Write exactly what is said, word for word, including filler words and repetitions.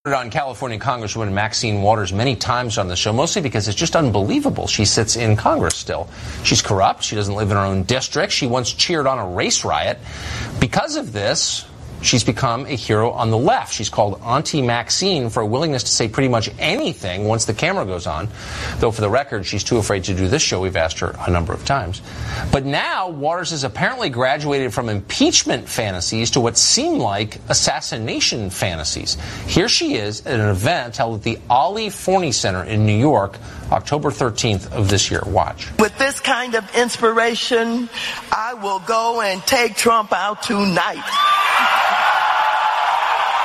On California Congresswoman Maxine Waters many times on the show, mostly because it's just unbelievable. She sits in Congress still. She's corrupt. She doesn't live in her own district. She once cheered on a race riot. Because of this, she's become a hero on the left. She's called Auntie Maxine for a willingness to say pretty much anything once the camera goes on. Though for the record, she's too afraid to do this show. We've asked her a number of times. But now, Waters has apparently graduated from impeachment fantasies to what seem like assassination fantasies. Here she is at an event held at the Ali Forney Center in New York, October thirteenth of this year. Watch. With this kind of inspiration, I will go and take Trump out tonight.